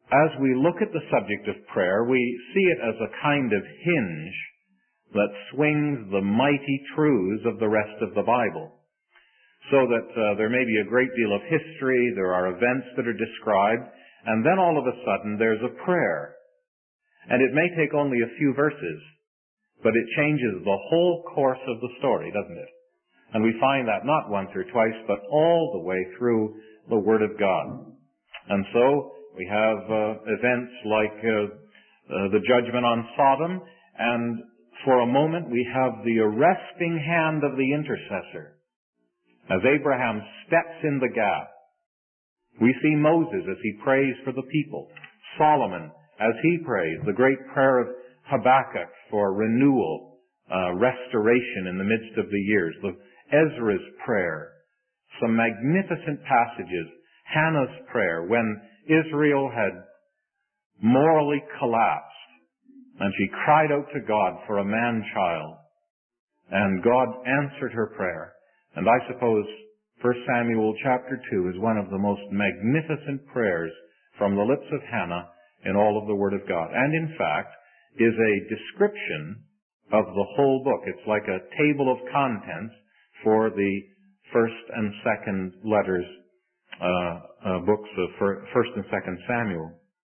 as we look at the subject of prayer, we see it as a kind of hinge that swings the mighty truths of the rest of the Bible. So that there may be a great deal of history, there are events that are described, and then all of a sudden there's a prayer. And it may take only a few verses, but it changes the whole course of the story, doesn't it? And we find that not once or twice, but all the way through the Word of God. And so we have events like the judgment on Sodom, and for a moment we have the arresting hand of the intercessor. As Abraham steps in the gap, we see Moses as he prays for the people, Solomon as he prays, the great prayer of Habakkuk for renewal, restoration in the midst of the years, Ezra's prayer, some magnificent passages, Hannah's prayer when Israel had morally collapsed and she cried out to God for a man-child, and God answered her prayer. And I suppose 1 Samuel chapter 2 is one of the most magnificent prayers from the lips of Hannah in all of the Word of God. And in fact, is a description of the whole book. It's like a table of contents for the first and second letters, books of 1st and 2nd Samuel.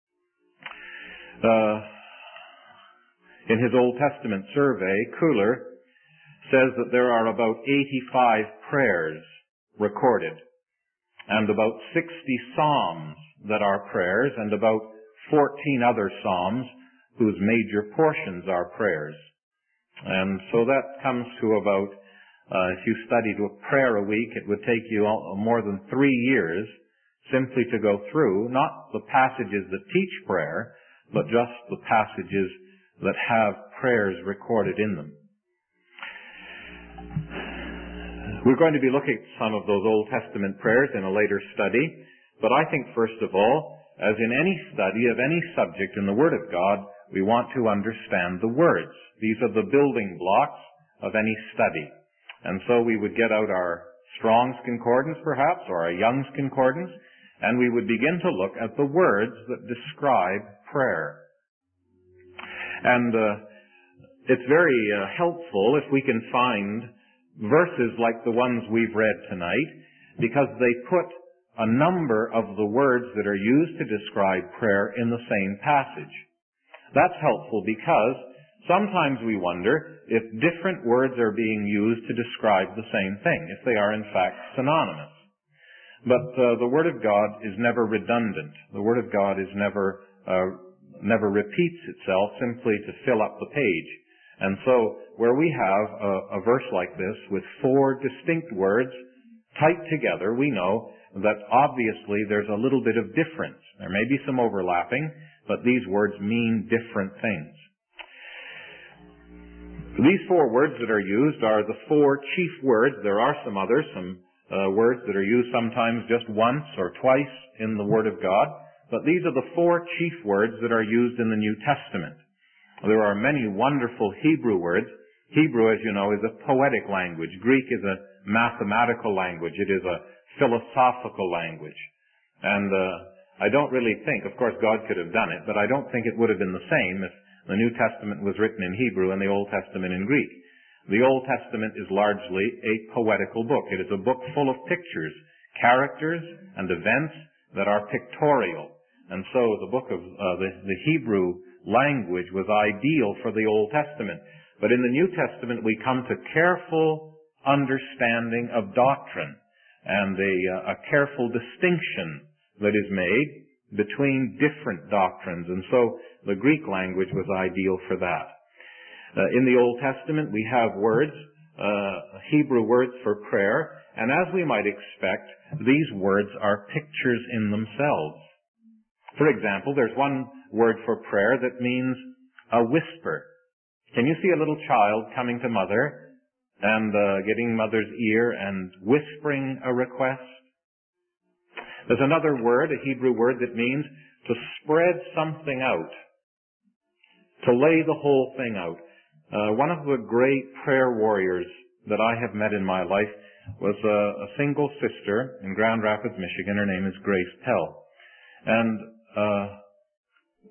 In his Old Testament survey, Kuhler says that there are about 85 prayers recorded, and about 60 psalms that are prayers, and about 14 other psalms whose major portions are prayers. And so that comes to about, if you studied a prayer a week, it would take you more than 3 years simply to go through, not the passages that teach prayer, but just the passages that have prayers recorded in them. We're going to be looking at some of those Old Testament prayers in a later study, but I think first of all, as in any study of any subject in the Word of God, we want to understand the words. These are the building blocks of any study. And so we would get out our Strong's Concordance perhaps, or our Young's Concordance, and we would begin to look at the words that describe prayer. And it's very helpful if we can find verses like the ones we've read tonight, because they put a number of the words that are used to describe prayer in the same passage. That's helpful because sometimes we wonder if different words are being used to describe the same thing, if they are in fact synonymous. But the Word of God is never redundant. The Word of God is never repeats itself simply to fill up the page. And so where we have a verse like this with 4 distinct words typed together, we know that obviously there's a little bit of difference. There may be some overlapping, but these words mean different things. These 4 words that are used are the 4 chief words. There are some others, some words that are used sometimes just once or twice in the Word of God, but these are the 4 chief words that are used in the New Testament. There are many wonderful Hebrew words. Hebrew, as you know, is a poetic language. Greek is a mathematical language. It is a philosophical language. And I don't really think, of course God could have done it, but I don't think it would have been the same if the New Testament was written in Hebrew and the Old Testament in Greek. The Old Testament is largely a poetical book. It is a book full of pictures, characters, and events that are pictorial. And so the book of the Hebrew language was ideal for the Old Testament. But in the New Testament we come to careful understanding of doctrine and a careful distinction that is made between different doctrines. And so the Greek language was ideal for that. In the Old Testament we have words, Hebrew words for prayer, and as we might expect, these words are pictures in themselves. For example, there's one word for prayer that means a whisper. Can you see a little child coming to mother and getting mother's ear and whispering a request? There's another word, a Hebrew word, that means to spread something out, to lay the whole thing out. One of the great prayer warriors that I have met in my life was a single sister in Grand Rapids, Michigan. Her name is Grace Pell. And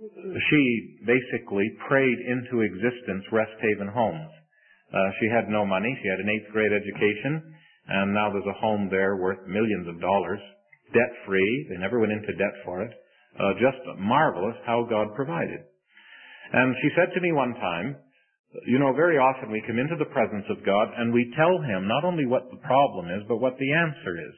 she basically prayed into existence Rest Haven Homes. She had no money. She had an 8th grade education, and now there's a home there worth millions of dollars, debt-free. They never went into debt for it. Just marvelous how God provided. And she said to me one time, you know, very often we come into the presence of God and we tell Him not only what the problem is, but what the answer is.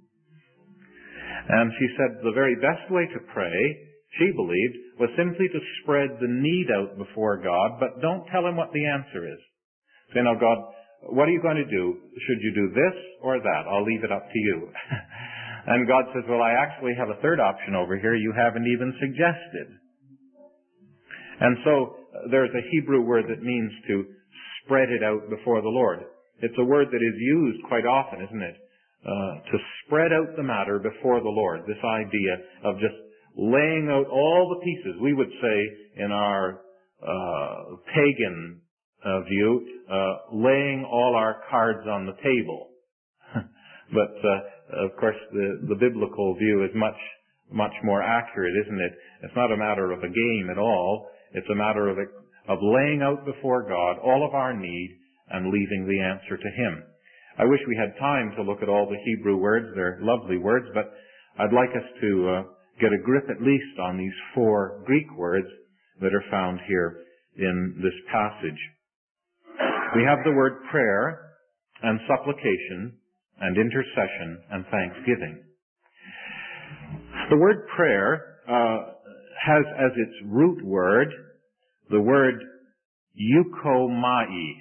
And she said the very best way to pray, she believed, was simply to spread the need out before God, but don't tell Him what the answer is. Say, now God, what are you going to do? Should you do this or that? I'll leave it up to you. And God says, well, I actually have a third option over here you haven't even suggested. And so there's a Hebrew word that means to spread it out before the Lord. It's a word that is used quite often, isn't it? To spread out the matter before the Lord. This idea of just laying out all the pieces. We would say in our pagan view, laying all our cards on the table. But of course, the biblical view is much more accurate, isn't it? It's not a matter of a game at all. It's a matter of laying out before God all of our need and leaving the answer to Him. I wish we had time to look at all the Hebrew words. They're lovely words, but I'd like us to get a grip at least on these 4 Greek words that are found here in this passage. We have the word prayer and supplication and intercession and thanksgiving. The word prayer has as its root word the word euchomai,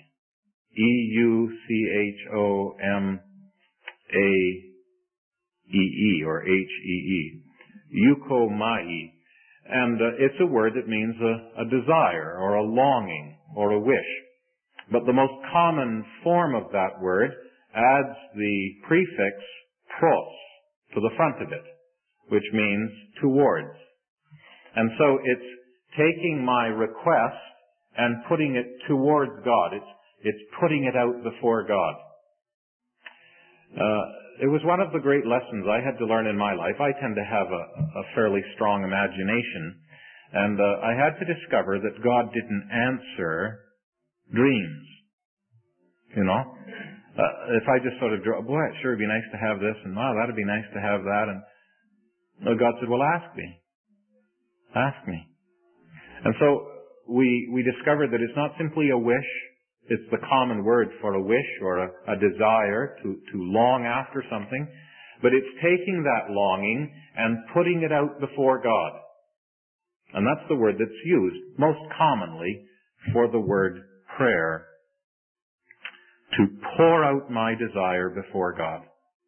E-U-C-H-O-M-A-E-E, or H-E-E, euchomai. And it's a word that means a desire or a longing or a wish. But the most common form of that word adds the prefix pros to the front of it, which means towards. And so it's taking my request and putting it towards God. It's putting it out before God. It was one of the great lessons I had to learn in my life. I tend to have a fairly strong imagination, and I had to discover that God didn't answer dreams. You know? If I just sort of draw, boy, it sure would be nice to have this, and wow, that'd be nice to have that, and God said, well, ask me. Ask me. And so we discovered that it's not simply a wish. It's the common word for a wish or a desire to long after something. But it's taking that longing and putting it out before God. And that's the word that's used most commonly for the word prayer. To pour out my desire before God.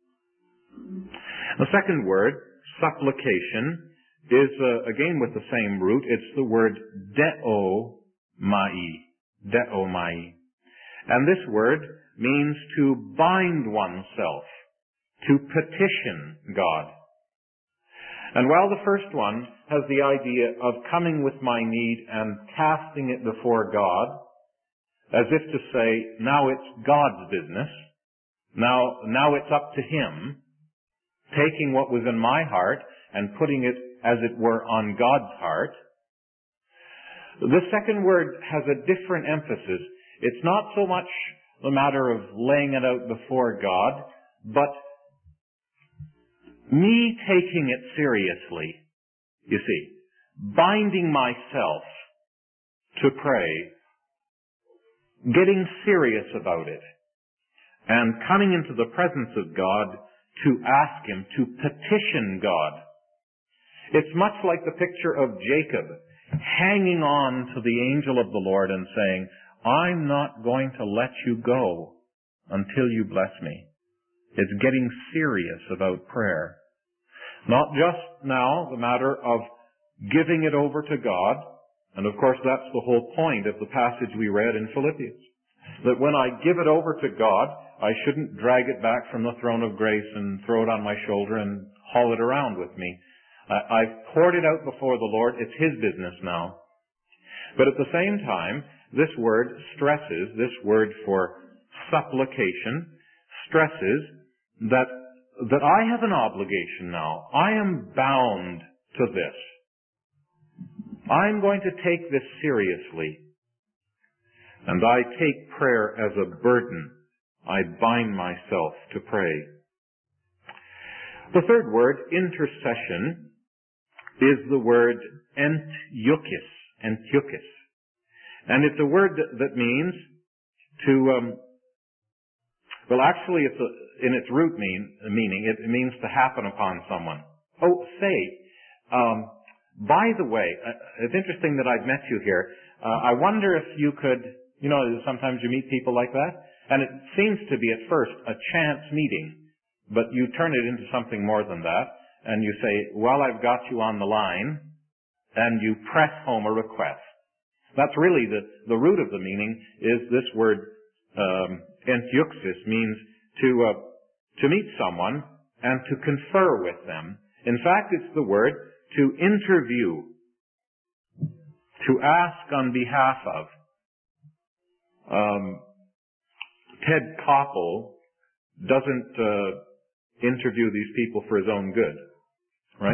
The second word, supplication, is again with the same root. It's the word deomai. Deomai. And this word means to bind oneself, to petition God. And while the first one has the idea of coming with my need and casting it before God, as if to say, now it's God's business, now it's up to Him, taking what was in my heart and putting it, as it were, on God's heart. The second word has a different emphasis. It's not so much the matter of laying it out before God, but me taking it seriously, you see, binding myself to pray, getting serious about it, and coming into the presence of God to ask Him, to petition God. It's much like the picture of Jacob hanging on to the angel of the Lord and saying, I'm not going to let you go until you bless me. It's getting serious about prayer. Not just now the matter of giving it over to God, and of course that's the whole point of the passage we read in Philippians. That when I give it over to God, I shouldn't drag it back from the throne of grace and throw it on my shoulder and haul it around with me. I've poured it out before the Lord. It's His business now. But at the same time, this word stresses, this word for supplication, stresses that I have an obligation now. I am bound to this. I'm going to take this seriously, and I take prayer as a burden. I bind myself to pray. The third word, intercession, is the word entyukis. And it's a word that means to, actually it's in its root meaning, it means to happen upon someone. Oh, by the way, it's interesting that I've met you here. I wonder if you could, sometimes you meet people like that, and it seems to be at first a chance meeting, but you turn it into something more than that, and you say, well, I've got you on the line, and you press home a request. That's really the root of the meaning is this word, entyuxis, means to meet someone and to confer with them. In fact, it's the word to interview, to ask on behalf of. Ted Koppel doesn't interview these people for his own good, right?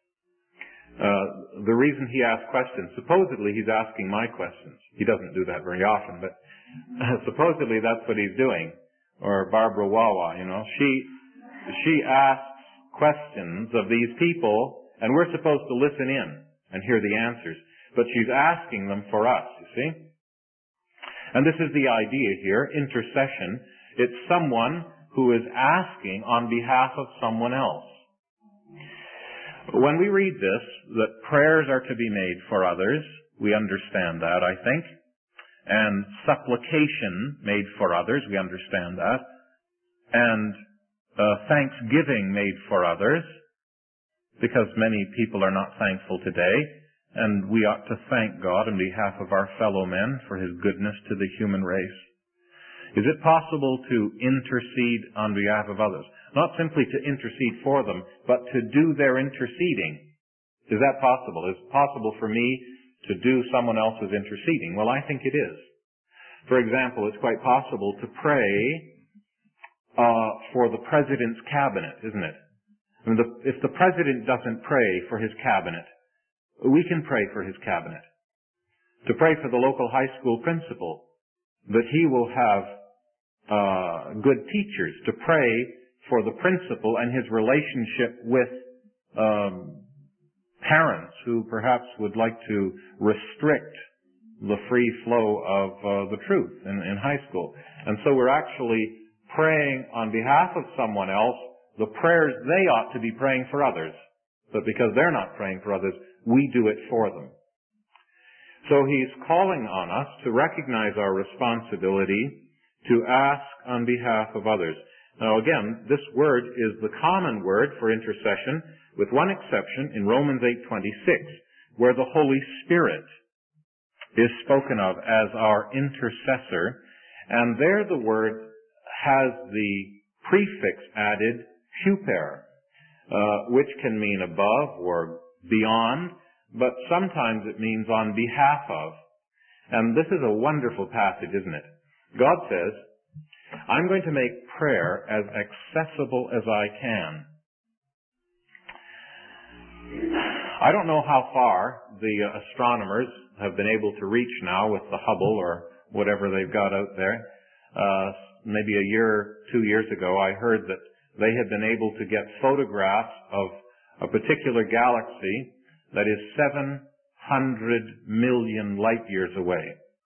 The reason he asks questions, supposedly he's asking my questions. He doesn't do that very often, but supposedly that's what he's doing. Or Barbara Wawa, she asks questions of these people, and we're supposed to listen in and hear the answers. But she's asking them for us, you see? And this is the idea here, intercession. It's someone who is asking on behalf of someone else. When we read this, that prayers are to be made for others, we understand that, I think. And supplication made for others, we understand that. And thanksgiving made for others, because many people are not thankful today, and we ought to thank God on behalf of our fellow men for His goodness to the human race. Is it possible to intercede on behalf of others? Not simply to intercede for them, but to do their interceding. Is that possible? Is it possible for me to do someone else's interceding? Well, I think it is. For example, it's quite possible to pray for the President's cabinet, isn't it? I mean, if the President doesn't pray for his cabinet, we can pray for his cabinet. To pray for the local high school principal, that he will have good teachers. To pray for the principal and his relationship with parents who perhaps would like to restrict the free flow of the truth in high school. And so we're actually praying on behalf of someone else the prayers they ought to be praying for others. But because they're not praying for others, we do it for them. So he's calling on us to recognize our responsibility to ask on behalf of others. Now again, this word is the common word for intercession, with one exception in Romans 8:26, where the Holy Spirit is spoken of as our intercessor, and there the word has the prefix added, huper, which can mean above or beyond, but sometimes it means on behalf of. And this is a wonderful passage, isn't it? God says, I'm going to make prayer as accessible as I can. I don't know how far the astronomers have been able to reach now with the Hubble or whatever they've got out there. Maybe a year, 2 years ago, I heard that they had been able to get photographs of a particular galaxy that is 700 million light years away.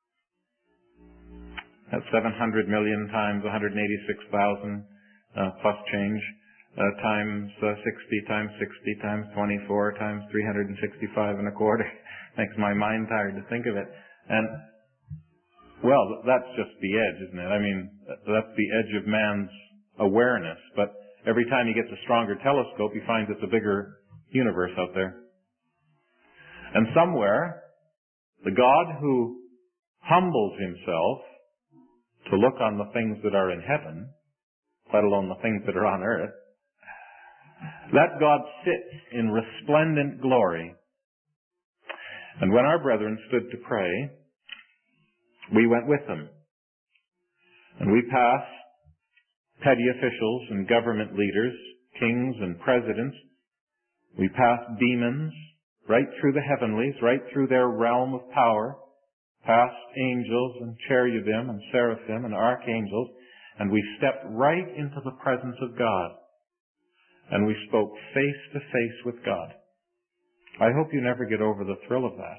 That's 700 million times 186,000 plus change times 60 times 60 times 24 times 365 and a quarter. Makes my mind tired to think of it. And, well, that's just the edge, isn't it? I mean, that's the edge of man's awareness. But every time he gets a stronger telescope, he finds it's a bigger universe out there. And somewhere, the God who humbles himself to look on the things that are in heaven, let alone the things that are on earth, that God sits in resplendent glory. And when our brethren stood to pray, we went with them. And we passed petty officials and government leaders, kings and presidents. We passed demons, right through the heavenlies, right through their realm of power, past angels and cherubim and seraphim and archangels, and we stepped right into the presence of God. And we spoke face to face with God. I hope you never get over the thrill of that.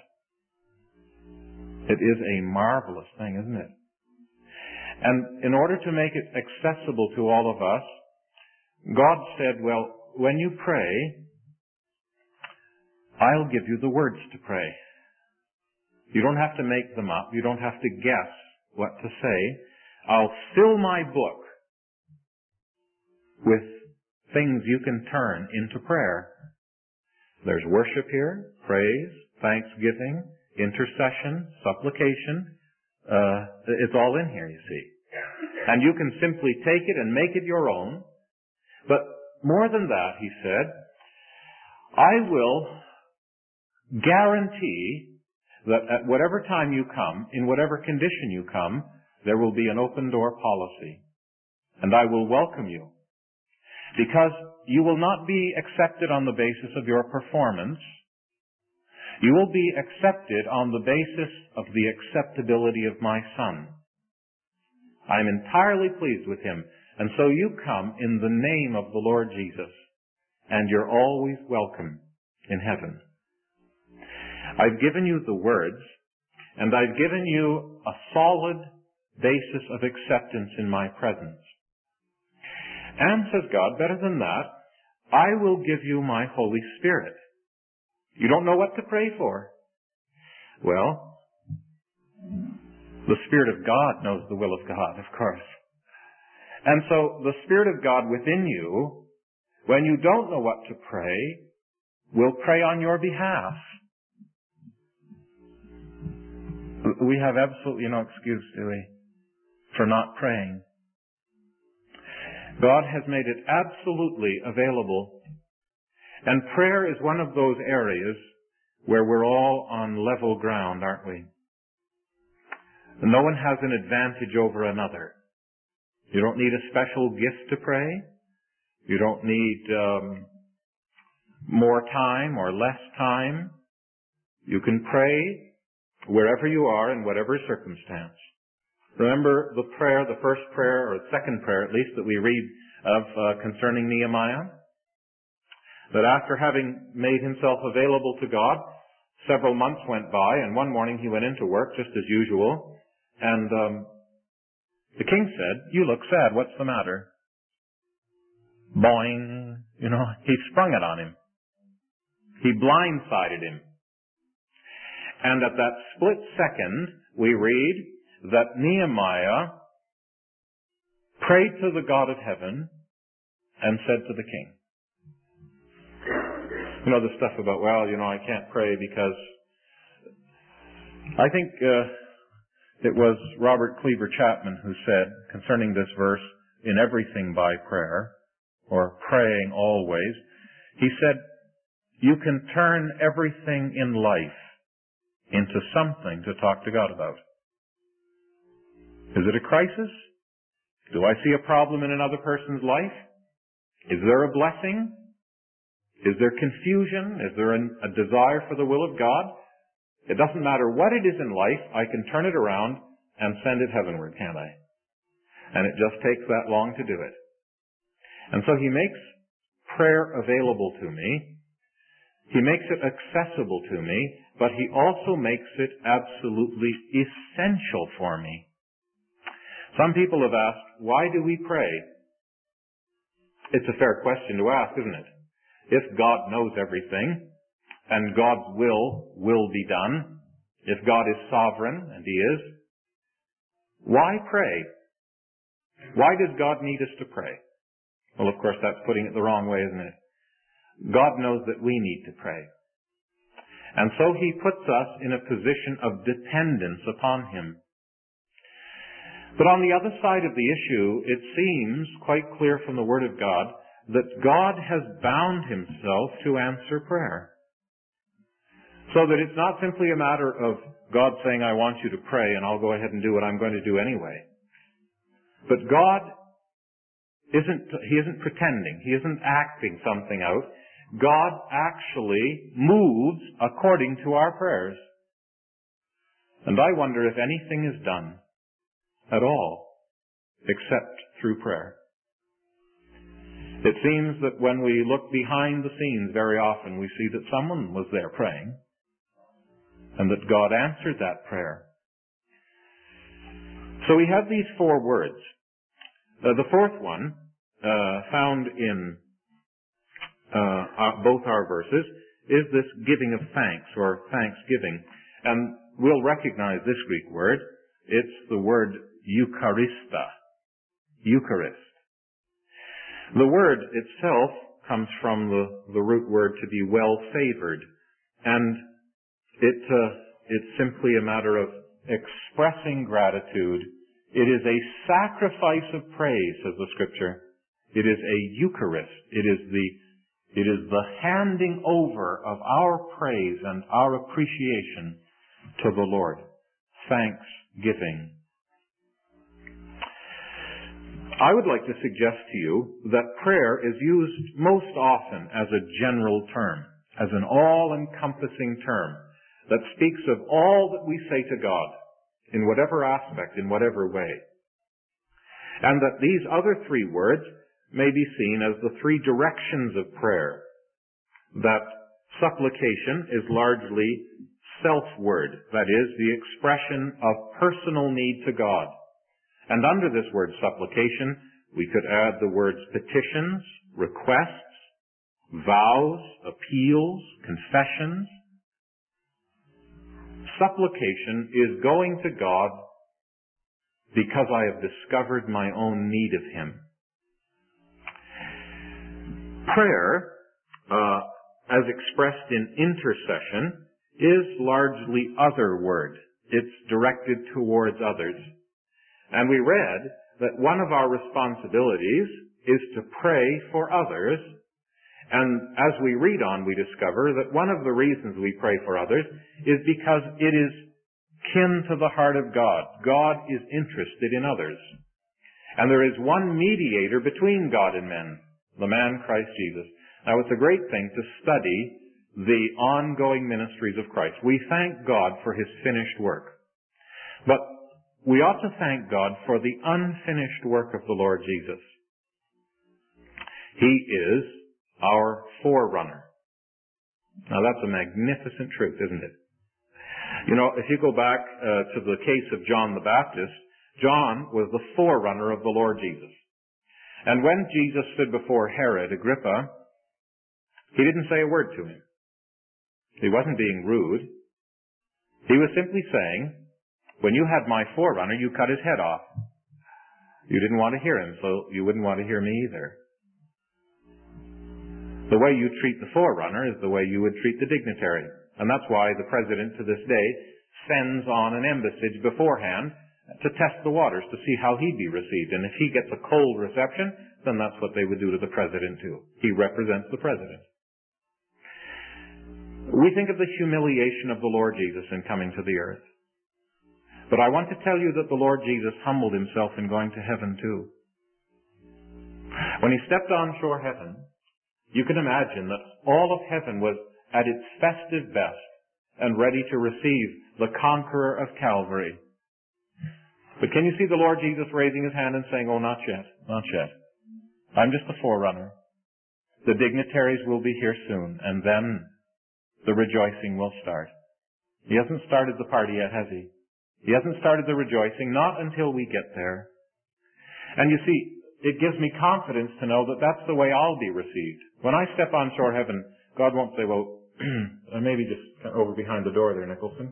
It is a marvelous thing, isn't it? And in order to make it accessible to all of us, God said, well, when you pray, I'll give you the words to pray. You don't have to make them up. You don't have to guess what to say. I'll fill my book with things you can turn into prayer. There's worship here, praise, thanksgiving, intercession, supplication. It's all in here, you see. And you can simply take it and make it your own. But more than that, he said, I will guarantee that at whatever time you come, in whatever condition you come, there will be an open door policy. And I will welcome you. Because you will not be accepted on the basis of your performance. You will be accepted on the basis of the acceptability of my Son. I'm entirely pleased with him. And so you come in the name of the Lord Jesus. And you're always welcome in heaven. I've given you the words, and I've given you a solid basis of acceptance in my presence. And, says God, better than that, I will give you my Holy Spirit. You don't know what to pray for. Well, the Spirit of God knows the will of God, of course. And so the Spirit of God within you, when you don't know what to pray, will pray on your behalf. We have absolutely no excuse, do we, for not praying. God has made it absolutely available. And prayer is one of those areas where we're all on level ground, aren't we? No one has an advantage over another. You don't need a special gift to pray. You don't need more time or less time. You can pray wherever you are in whatever circumstance. Remember the prayer, the first prayer, or the second prayer at least, that we read of concerning Nehemiah? That after having made himself available to God, several months went by, and one morning he went into work just as usual, and the king said, "You look sad, what's the matter?" Boing, he sprung it on him. He blindsided him. And at that split second, we read that Nehemiah prayed to the God of heaven and said to the king, the stuff about, I can't pray because I think it was Robert Cleaver Chapman who said concerning this verse, in everything by prayer, or praying always, he said, you can turn everything in life into something to talk to God about. Is it a crisis? Do I see a problem in another person's life? Is there a blessing? Is there confusion? Is there a desire for the will of God? It doesn't matter what it is in life, I can turn it around and send it heavenward, can't I? And it just takes that long to do it. And so he makes prayer available to me. He makes it accessible to me, but he also makes it absolutely essential for me. Some people have asked, why do we pray? It's a fair question to ask, isn't it? If God knows everything, and God's will be done, if God is sovereign, and he is, why pray? Why does God need us to pray? Well, of course, that's putting it the wrong way, isn't it? God knows that we need to pray. And so he puts us in a position of dependence upon him. But on the other side of the issue, it seems quite clear from the Word of God that God has bound himself to answer prayer. So that it's not simply a matter of God saying, I want you to pray, and I'll go ahead and do what I'm going to do anyway. But God isn't pretending. He isn't acting something out. God actually moves according to our prayers. And I wonder if anything is done at all except through prayer. It seems that when we look behind the scenes, very often we see that someone was there praying and that God answered that prayer. So we have these four words. The fourth one, found in both our verses, is this giving of thanks or thanksgiving. And we'll recognize this Greek word. It's the word Eucharista. Eucharist. The word itself comes from the root word to be well-favored. And it's simply a matter of expressing gratitude. It is a sacrifice of praise, says the Scripture. It is a Eucharist. It is the handing over of our praise and our appreciation to the Lord. Thanksgiving. I would like to suggest to you that prayer is used most often as a general term, as an all-encompassing term that speaks of all that we say to God in whatever aspect, in whatever way. And that these other three words may be seen as the three directions of prayer. That supplication is largely self-word, that is, the expression of personal need to God. And under this word supplication, we could add the words petitions, requests, vows, appeals, confessions. Supplication is going to God because I have discovered my own need of Him. Prayer, as expressed in intercession, is largely otherward. It's directed towards others. And we read that one of our responsibilities is to pray for others. And as we read on, we discover that one of the reasons we pray for others is because it is kin to the heart of God. God is interested in others. And there is one mediator between God and men, the man Christ Jesus. Now, it's a great thing to study the ongoing ministries of Christ. We thank God for His finished work. But we ought to thank God for the unfinished work of the Lord Jesus. He is our forerunner. Now that's a magnificent truth, isn't it? You know, if you go back to the case of John the Baptist, John was the forerunner of the Lord Jesus. And when Jesus stood before Herod Agrippa, he didn't say a word to him. He wasn't being rude. He was simply saying, when you had my forerunner, you cut his head off. You didn't want to hear him, so you wouldn't want to hear me either. The way you treat the forerunner is the way you would treat the dignitary. And that's why the president to this day sends on an embassage beforehand to test the waters to see how he'd be received. And if he gets a cold reception, then that's what they would do to the president too. He represents the president. We think of the humiliation of the Lord Jesus in coming to the earth. But I want to tell you that the Lord Jesus humbled Himself in going to heaven too. When He stepped on shore heaven, you can imagine that all of heaven was at its festive best and ready to receive the conqueror of Calvary. But can you see the Lord Jesus raising His hand and saying, "Oh, not yet, not yet. I'm just the forerunner. The dignitaries will be here soon, and then the rejoicing will start." He hasn't started the party yet, has He? He hasn't started the rejoicing, not until we get there. And you see, it gives me confidence to know that that's the way I'll be received. When I step on shore heaven, God won't say, "Well, maybe just over behind the door there, Nicholson."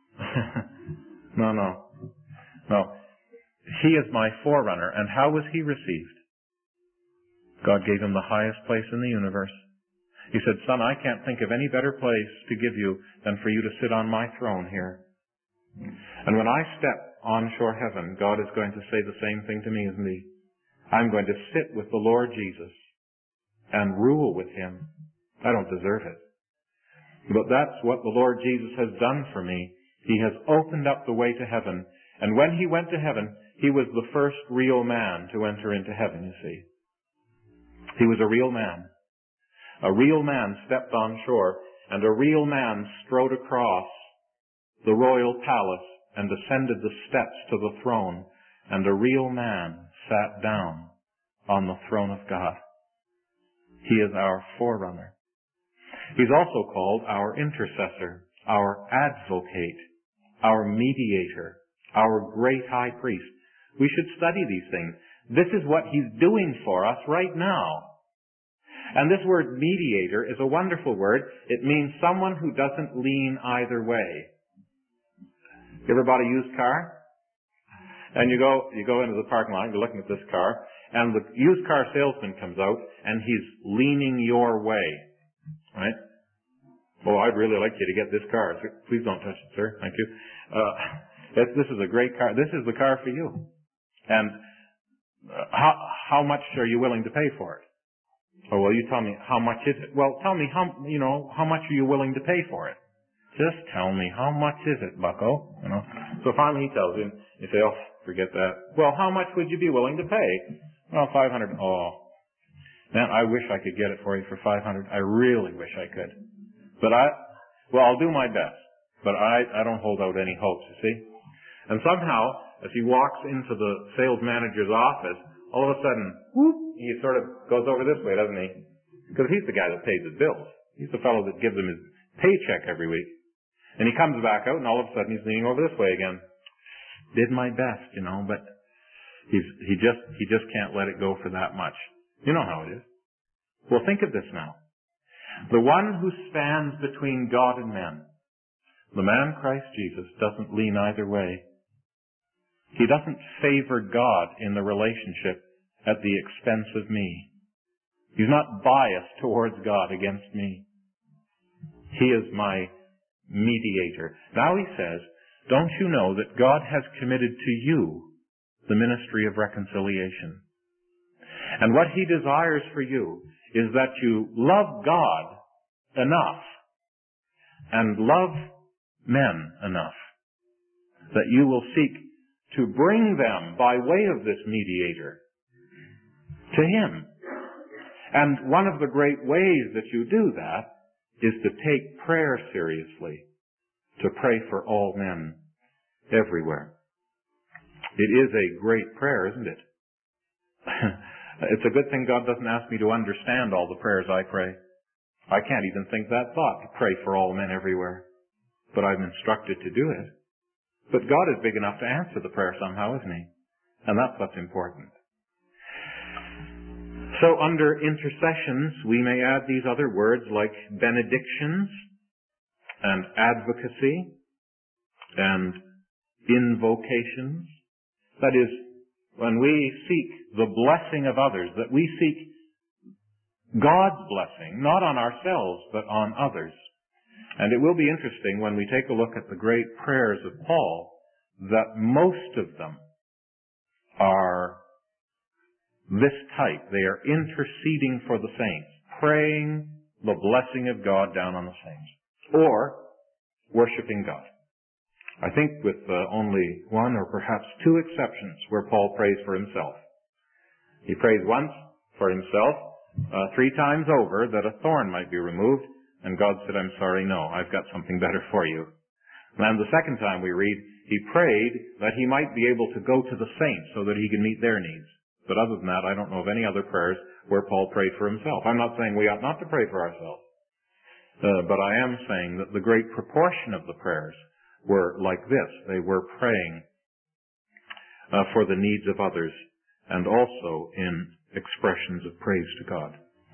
No. He is my forerunner. And how was He received? God gave Him the highest place in the universe. He said, "Son, I can't think of any better place to give you than for you to sit on my throne here." And when I step on shore heaven, God is going to say the same thing to me, isn't He? I'm going to sit with the Lord Jesus and rule with Him. I don't deserve it. But that's what the Lord Jesus has done for me. He has opened up the way to heaven. And when He went to heaven, He was the first real man to enter into heaven, you see. He was a real man. A real man stepped on shore, and a real man strode across the royal palace and ascended the steps to the throne, and a real man sat down on the throne of God. He is our forerunner. He's also called our intercessor, our advocate, our mediator, our great high priest. We should study these things. This is what he's doing for us right now. And this word mediator is a wonderful word. It means someone who doesn't lean either way. You ever bought a used car? And you go into the parking lot, you're looking at this car, and the used car salesman comes out, and he's leaning your way. Right? Oh, I'd really like you to get this car. Please don't touch it, sir. Thank you. This is a great car. This is the car for you. And how much are you willing to pay for it? Oh, well, you tell me, how much is it? Well, tell me how much are you willing to pay for it? Just tell me, how much is it, bucko? So finally he tells you, you say, oh, forget that. Well, how much would you be willing to pay? Well, $500. Oh, man, I wish I could get it for you for $500. I really wish I could. But I'll do my best. But I don't hold out any hopes, you see. And somehow, as he walks into the sales manager's office, all of a sudden, whoop, he sort of goes over this way, doesn't he? Because he's the guy that pays his bills. He's the fellow that gives him his paycheck every week. And he comes back out, and all of a sudden he's leaning over this way again. Did my best, but he just can't let it go for that much. You know how it is. Well, think of this now. The one who stands between God and men, the man Christ Jesus, doesn't lean either way. He doesn't favor God in the relationship at the expense of me. He's not biased towards God against me. He is my mediator. Now he says, don't you know that God has committed to you the ministry of reconciliation? And what he desires for you is that you love God enough and love men enough that you will seek to bring them by way of this mediator to him. And one of the great ways that you do that is to take prayer seriously, to pray for all men everywhere. It is a great prayer, isn't it? It's a good thing God doesn't ask me to understand all the prayers I pray. I can't even think that thought, to pray for all men everywhere. But I'm instructed to do it. But God is big enough to answer the prayer somehow, isn't he? And that's what's important. So under intercessions, we may add these other words like benedictions and advocacy and invocations. That is, when we seek the blessing of others, that we seek God's blessing, not on ourselves, but on others. And it will be interesting when we take a look at the great prayers of Paul, that most of them are this type. They are interceding for the saints, praying the blessing of God down on the saints, or worshiping God. I think with only one or perhaps two exceptions where Paul prays for himself. He prays once for himself, 3 times over, that a thorn might be removed, and God said, I'm sorry, no, I've got something better for you. And the second time we read, he prayed that he might be able to go to the saints so that he can meet their needs. But other than that, I don't know of any other prayers where Paul prayed for himself. I'm not saying we ought not to pray for ourselves. But I am saying that the great proportion of the prayers were like this. They were praying for the needs of others and also in expressions of praise to God.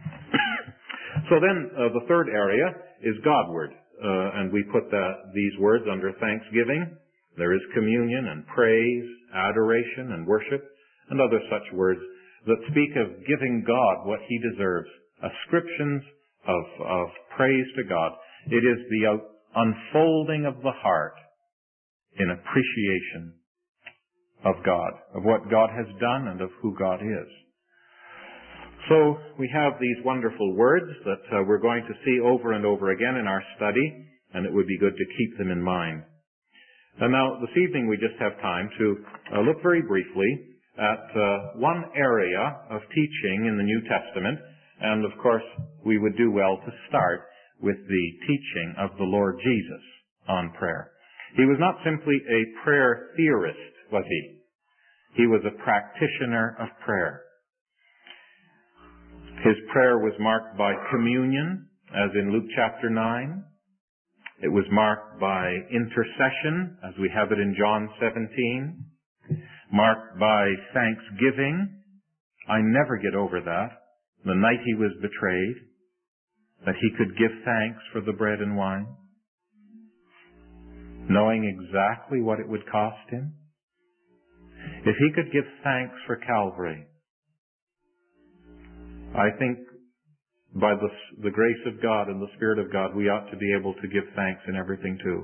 So then the third area is Godward. And we put these words under thanksgiving. There is communion and praise, adoration and worship, and other such words that speak of giving God what he deserves, ascriptions of praise to God. It is the unfolding of the heart in appreciation of God, of what God has done and of who God is. So we have these wonderful words that we're going to see over and over again in our study, and it would be good to keep them in mind. And now this evening we just have time to look very briefly at one area of teaching in the New Testament And of course, we would do well to start with the teaching of the Lord Jesus on prayer. He was not simply a prayer theorist, was he? He was a practitioner of prayer. His prayer was marked by communion, as in Luke chapter 9. It was marked by intercession, as we have it in John 17. Marked by thanksgiving. I never get over that. The night he was betrayed, that he could give thanks for the bread and wine, knowing exactly what it would cost him. If he could give thanks for Calvary, I think by the grace of God and the Spirit of God, we ought to be able to give thanks in everything too.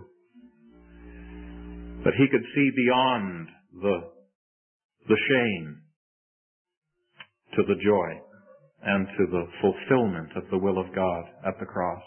But he could see beyond the shame to the joy and to the fulfillment of the will of God at the cross.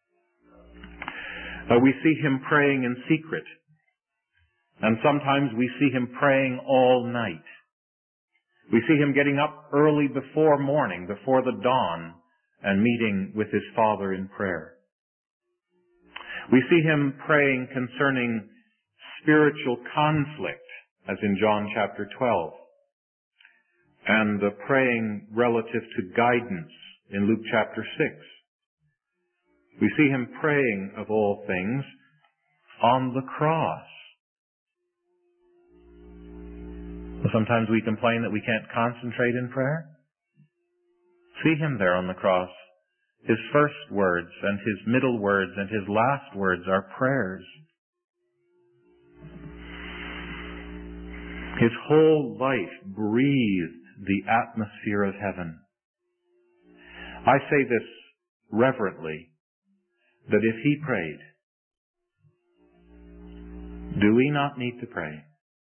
We see him praying in secret, and sometimes we see him praying all night. We see him getting up early before morning, before the dawn, and meeting with his Father in prayer. We see him praying concerning spiritual conflict, as in John chapter 12, and praying relative to guidance in Luke chapter 6. We see him praying, of all things, on the cross. Sometimes we complain that we can't concentrate in prayer. See him there on the cross. His first words and his middle words and his last words are prayers. His whole life breathed the atmosphere of heaven. I say this reverently, that if he prayed, do we not need to pray?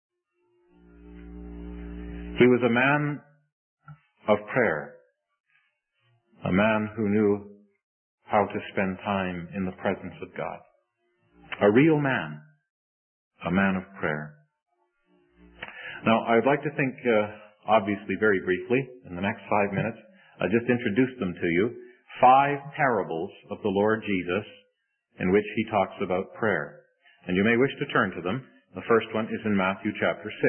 He was a man of prayer, a man who knew how to spend time in the presence of God. A real man, a man of prayer. Now, I'd like to think, obviously very briefly, in the next 5 minutes, I just introduced them to you, 5 parables of the Lord Jesus in which he talks about prayer. And you may wish to turn to them. The first one is in Matthew chapter 6.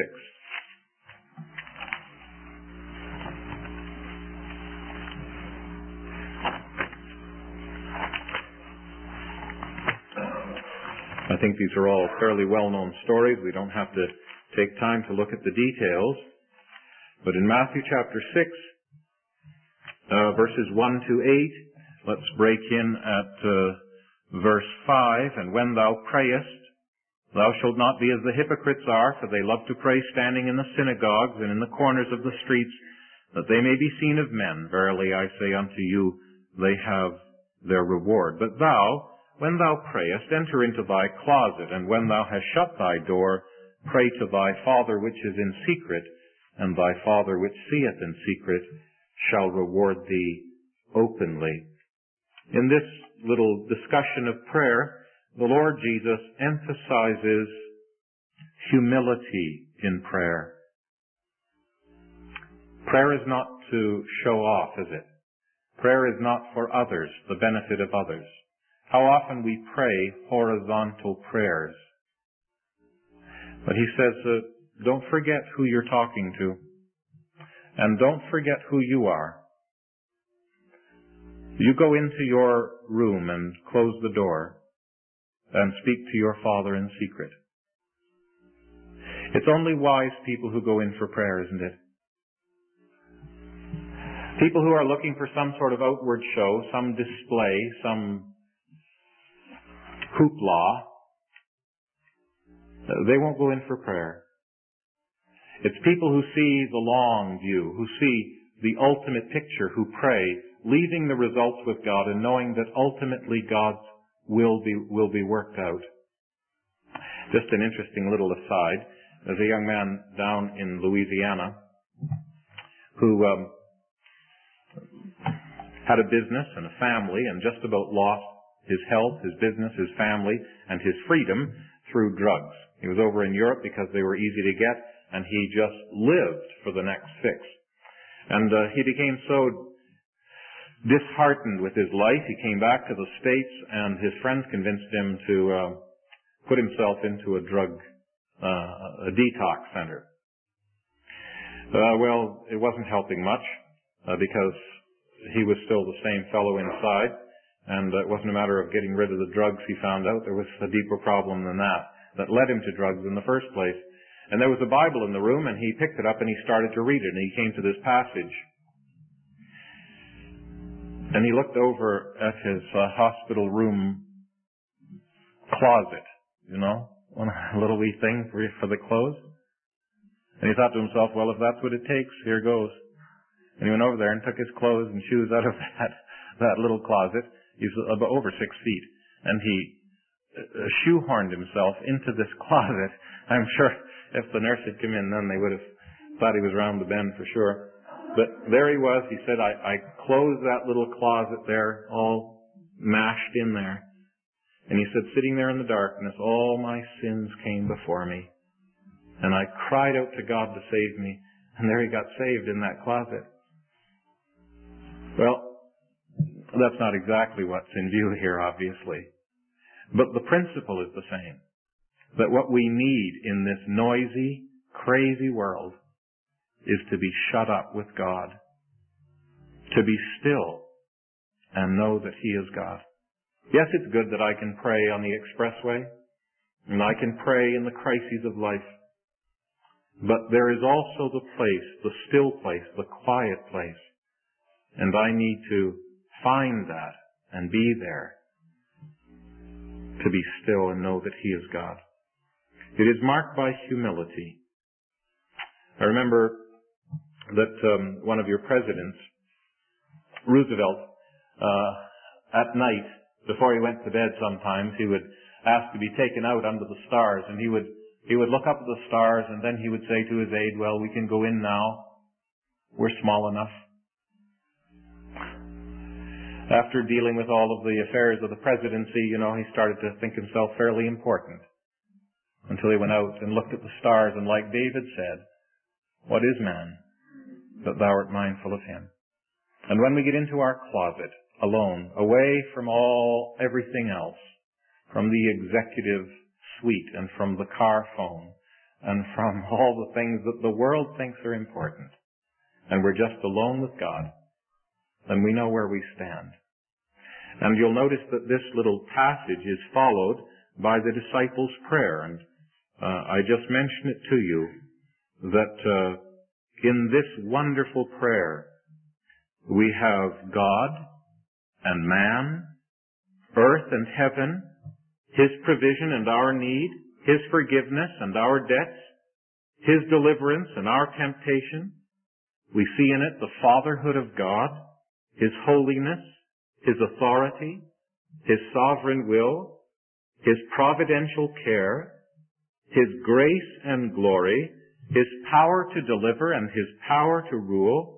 I think these are all fairly well-known stories. We don't have to take time to look at the details. But in Matthew chapter 6, verses 1 to 8, let's break in at verse 5. And when thou prayest, thou shalt not be as the hypocrites are, for they love to pray standing in the synagogues and in the corners of the streets, that they may be seen of men. Verily I say unto you, they have their reward. But thou, when thou prayest, enter into thy closet, and when thou hast shut thy door, pray to thy Father which is in secret, and thy Father which seeth in secret shall reward thee openly. In this little discussion of prayer, the Lord Jesus emphasizes humility in prayer. Prayer is not to show off, is it? Prayer is not for others, the benefit of others. How often we pray horizontal prayers. But he says, don't forget who you're talking to. And don't forget who you are. You go into your room and close the door and speak to your Father in secret. It's only wise people who go in for prayer, isn't it? People who are looking for some sort of outward show, some display, some hoopla, they won't go in for prayer. It's people who see the long view, who see the ultimate picture, who pray, leaving the results with God and knowing that ultimately God's will be worked out. Just an interesting little aside. There's a young man down in Louisiana who had a business and a family and just about lost his health, his business, his family, and his freedom through drugs. He was over in Europe because they were easy to get, and he just lived for the next fix. And he became so disheartened with his life, he came back to the States, and his friends convinced him to put himself into a detox center. Well, it wasn't helping much because he was still the same fellow inside, and it wasn't a matter of getting rid of the drugs. He found out there was a deeper problem than that led him to drugs in the first place. And there was a Bible in the room, and he picked it up and he started to read it, and he came to this passage. And he looked over at his hospital room closet, one little wee thing for the clothes. And he thought to himself, well, if that's what it takes, here goes. And he went over there and took his clothes and shoes out of that little closet. He's about over 6 feet. And he shoehorned himself into this closet. I'm sure if the nurse had come in then, they would have thought he was round the bend for sure. But there he was. He said, I closed that little closet there, all mashed in there. And he said, sitting there in the darkness, all my sins came before me. And I cried out to God to save me. And there he got saved in that closet. Well, that's not exactly what's in view here, obviously. But the principle is the same. That what we need in this noisy, crazy world is to be shut up with God. To be still and know that He is God. Yes, it's good that I can pray on the expressway, and I can pray in the crises of life. But there is also the place, the still place, the quiet place. And I need to find that and be there to be still and know that He is God. It is marked by humility. I remember that one of your presidents, Roosevelt, at night, before he went to bed sometimes, he would ask to be taken out under the stars, and he would look up at the stars, and then he would say to his aide, well, we can go in now. We're small enough. After dealing with all of the affairs of the presidency, he started to think himself fairly important until he went out and looked at the stars, and like David said, what is man that thou art mindful of him? And when we get into our closet, alone, away from everything else, from the executive suite and from the car phone and from all the things that the world thinks are important, and we're just alone with God, then we know where we stand. And you'll notice that this little passage is followed by the disciples' prayer. And I just mentioned it to you that in this wonderful prayer we have God and man, earth and heaven, His provision and our need, His forgiveness and our debts, His deliverance and our temptation. We see in it the fatherhood of God, His holiness, His authority, His sovereign will, His providential care, His grace and glory, His power to deliver and His power to rule.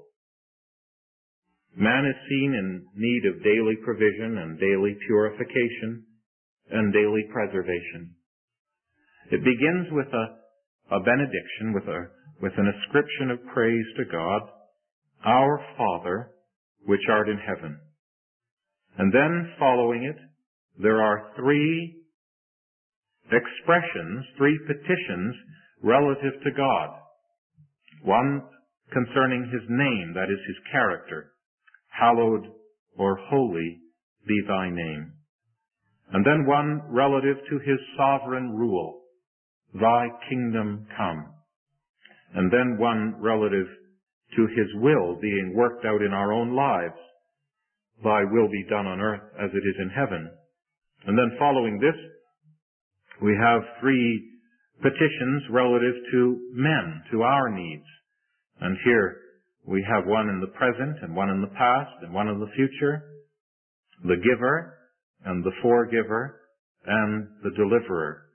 Man is seen in need of daily provision and daily purification and daily preservation. It begins with a benediction, with an ascription of praise to God, our Father, which art in heaven. And then following it, there are three expressions, three petitions relative to God. One concerning His name, that is His character. Hallowed or holy be thy name. And then one relative to His sovereign rule. Thy kingdom come. And then one relative to His will being worked out in our own lives. Thy will be done on earth as it is in heaven. And then following this, we have three petitions relative to men, to our needs. And here we have one in the present and one in the past and one in the future. The giver and the forgiver and the deliverer.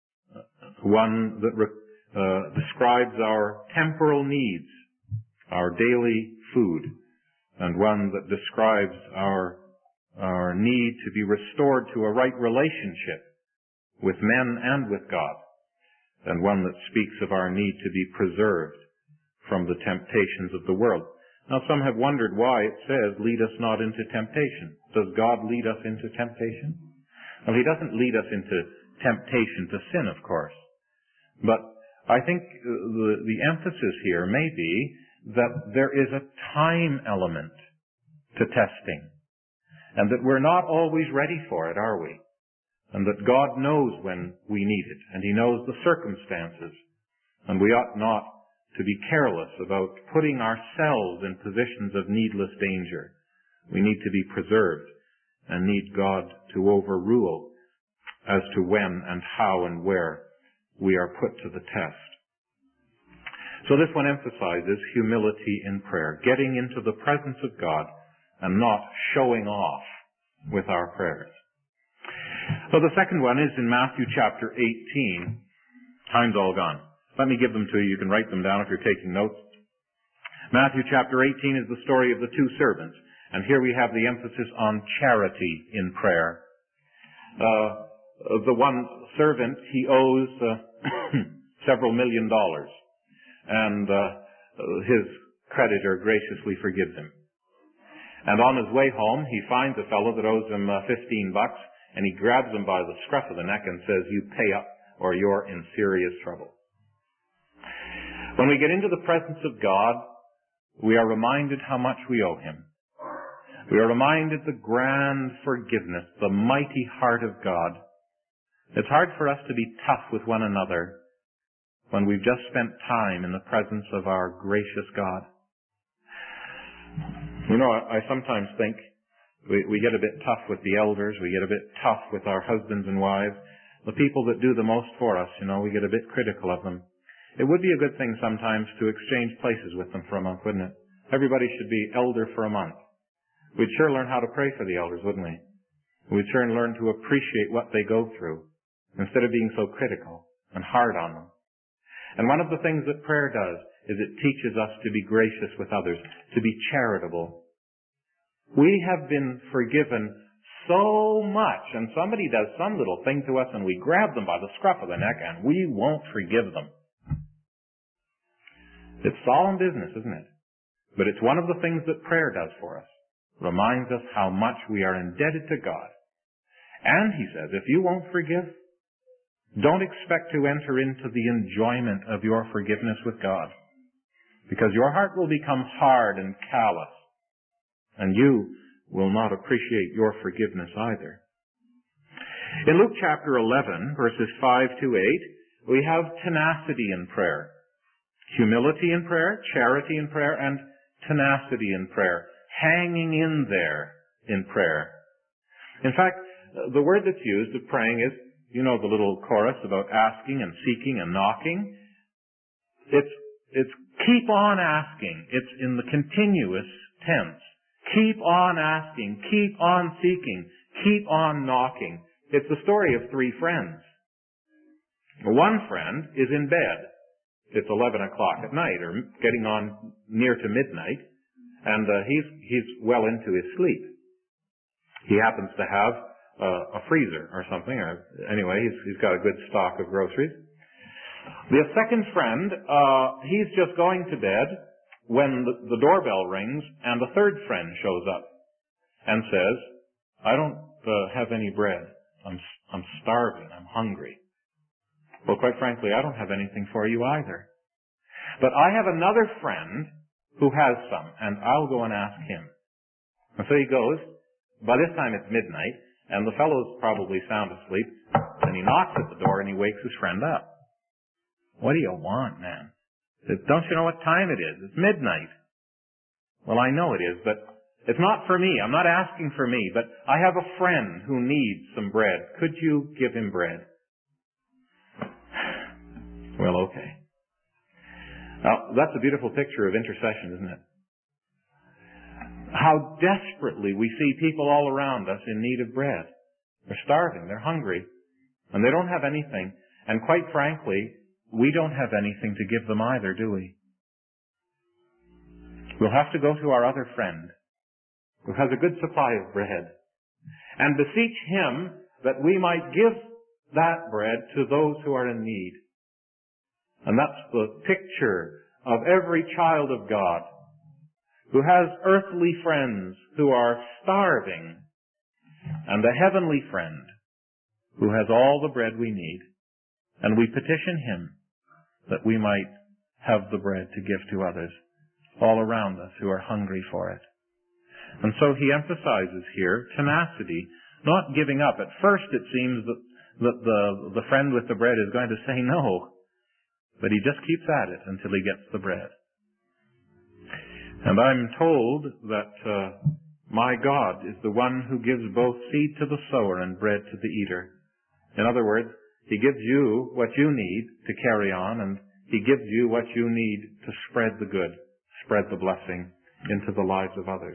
One that describes our temporal needs, our daily food, and one that describes our need to be restored to a right relationship with men and with God, and one that speaks of our need to be preserved from the temptations of the world. Now, some have wondered why it says, lead us not into temptation. Does God lead us into temptation? Well, He doesn't lead us into temptation to sin, of course. But I think the emphasis here may be that there is a time element to testing, and that we're not always ready for it, are we? And that God knows when we need it, and He knows the circumstances, and we ought not to be careless about putting ourselves in positions of needless danger. We need to be preserved and need God to overrule as to when and how and where we are put to the test. So this one emphasizes humility in prayer, getting into the presence of God and not showing off with our prayers. So the second one is in Matthew chapter 18. Time's all gone. Let me give them to you. You can write them down if you're taking notes. Matthew chapter 18 is the story of the two servants. And here we have the emphasis on charity in prayer. The one servant, he owes several $1 million. And his creditor graciously forgives him. And on his way home, he finds a fellow that owes him $15, and he grabs him by the scruff of the neck and says, you pay up or you're in serious trouble. When we get into the presence of God, we are reminded how much we owe Him. We are reminded the grand forgiveness, the mighty heart of God. It's hard for us to be tough with one another when we've just spent time in the presence of our gracious God. You know, I sometimes think we get a bit tough with the elders, we get a bit tough with our husbands and wives. The people that do the most for us, we get a bit critical of them. It would be a good thing sometimes to exchange places with them for a month, wouldn't it? Everybody should be elder for a month. We'd sure learn how to pray for the elders, wouldn't we? We'd sure learn to appreciate what they go through instead of being so critical and hard on them. And one of the things that prayer does is it teaches us to be gracious with others, to be charitable. We have been forgiven so much, and somebody does some little thing to us and we grab them by the scruff of the neck and we won't forgive them. It's solemn business, isn't it? But it's one of the things that prayer does for us. Reminds us how much we are indebted to God. And he says, if you won't forgive, don't expect to enter into the enjoyment of your forgiveness with God. Because your heart will become hard and callous. And you will not appreciate your forgiveness either. In Luke chapter 11, verses 5 to 8, we have tenacity in prayer. Humility in prayer, charity in prayer, and tenacity in prayer. Hanging in there in prayer. In fact, the word that's used of praying is, the little chorus about asking and seeking and knocking. It's keep on asking. It's in the continuous tense. Keep on asking, keep on seeking, keep on knocking. It's the story of three friends. One friend is in bed. It's 11 o'clock at night, or getting on near to midnight, and he's well into his sleep. He happens to have a freezer or something. Anyway, he's got a good stock of groceries. The second friend, he's just going to bed when the doorbell rings, and the third friend shows up and says, I don't have any bread. I'm starving. I'm hungry. Well, quite frankly, I don't have anything for you either. But I have another friend who has some, and I'll go and ask him. And so he goes. By this time it's midnight, and the fellow's probably sound asleep, and he knocks at the door and he wakes his friend up. What do you want, man? Don't you know what time it is? It's midnight. Well, I know it is, but it's not for me. I'm not asking for me, but I have a friend who needs some bread. Could you give him bread? Well, okay. Now, that's a beautiful picture of intercession, isn't it? How desperately we see people all around us in need of bread. They're starving, they're hungry, and they don't have anything. And quite frankly, we don't have anything to give them either, do we? We'll have to go to our other friend, who has a good supply of bread, and beseech him that we might give that bread to those who are in need. And that's the picture of every child of God who has earthly friends who are starving, and a heavenly friend who has all the bread we need, and we petition him that we might have the bread to give to others all around us who are hungry for it. And so he emphasizes here tenacity, not giving up. At first it seems that the friend with the bread is going to say no, but he just keeps at it until he gets the bread. And I'm told that my God is the one who gives both seed to the sower and bread to the eater. In other words, he gives you what you need to carry on, and he gives you what you need to spread the good, spread the blessing into the lives of others.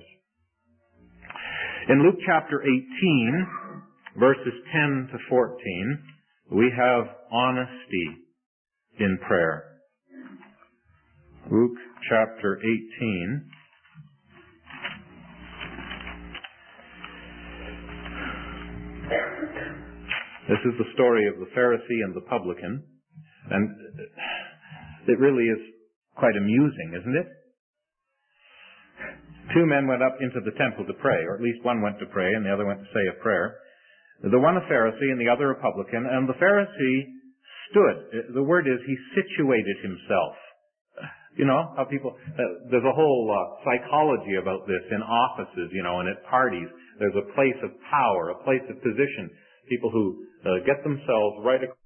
In Luke chapter 18, verses 10 to 14, we have honesty in prayer. Luke chapter 18. This is the story of the Pharisee and the publican, and it really is quite amusing, isn't it? Two men went up into the temple to pray, or at least one went to pray and the other went to say a prayer. The one a Pharisee and the other a publican, and the Pharisee stood. The word is he situated himself. You know, how people, there's a whole psychology about this in offices, and at parties. There's a place of power, a place of position. People who get themselves right